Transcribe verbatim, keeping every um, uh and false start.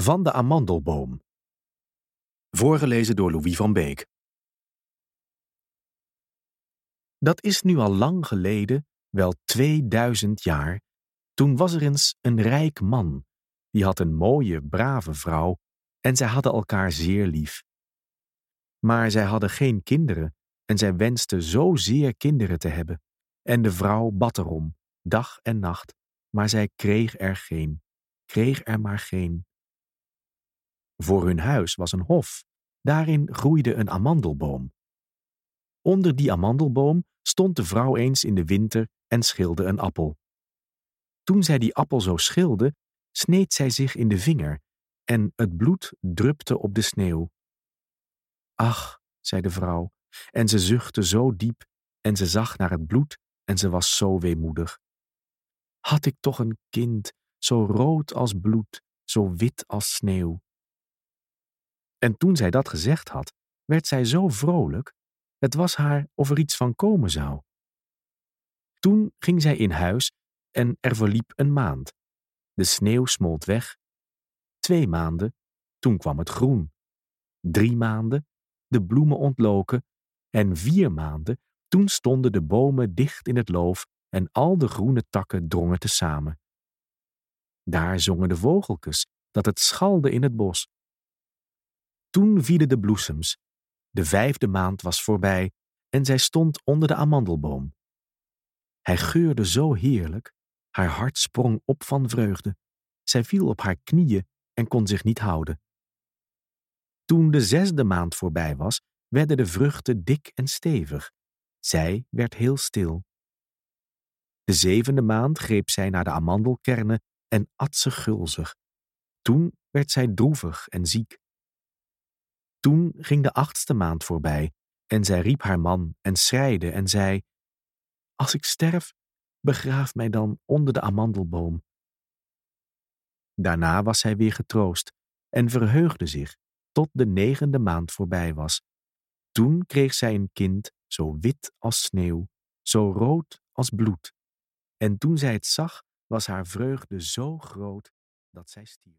Van de amandelboom. Voorgelezen door Louis van Beek. Dat is nu al lang geleden, wel tweeduizend jaar. Toen was er eens een rijk man. Die had een mooie, brave vrouw en zij hadden elkaar zeer lief. Maar zij hadden geen kinderen en zij wensten zozeer kinderen te hebben. En de vrouw bad erom, dag en nacht, maar zij kreeg er geen, kreeg er maar geen. Voor hun huis was een hof, daarin groeide een amandelboom. Onder die amandelboom stond de vrouw eens in de winter en schilde een appel. Toen zij die appel zo schilde, sneed zij zich in de vinger en het bloed drupte op de sneeuw. Ach, zei de vrouw, en ze zuchtte zo diep en ze zag naar het bloed en ze was zo weemoedig. Had ik toch een kind, zo rood als bloed, zo wit als sneeuw. En toen zij dat gezegd had, werd zij zo vrolijk, het was haar of er iets van komen zou. Toen ging zij in huis en er verliep een maand. De sneeuw smolt weg. Twee maanden, toen kwam het groen. Drie maanden, de bloemen ontloken. En vier maanden, toen stonden de bomen dicht in het loof en al de groene takken drongen tezamen. Daar zongen de vogeltjes, dat het schalde in het bos. Toen vielen de bloesems. De vijfde maand was voorbij en zij stond onder de amandelboom. Hij geurde zo heerlijk, haar hart sprong op van vreugde. Zij viel op haar knieën en kon zich niet houden. Toen de zesde maand voorbij was, werden de vruchten dik en stevig. Zij werd heel stil. De zevende maand greep zij naar de amandelkernen en at ze gulzig. Toen werd zij droevig en ziek. Toen ging de achtste maand voorbij en zij riep haar man en schreide en zei: Als ik sterf, begraaf mij dan onder de amandelboom. Daarna was zij weer getroost en verheugde zich tot de negende maand voorbij was. Toen kreeg zij een kind zo wit als sneeuw, zo rood als bloed. En toen zij het zag, was haar vreugde zo groot dat zij stierf.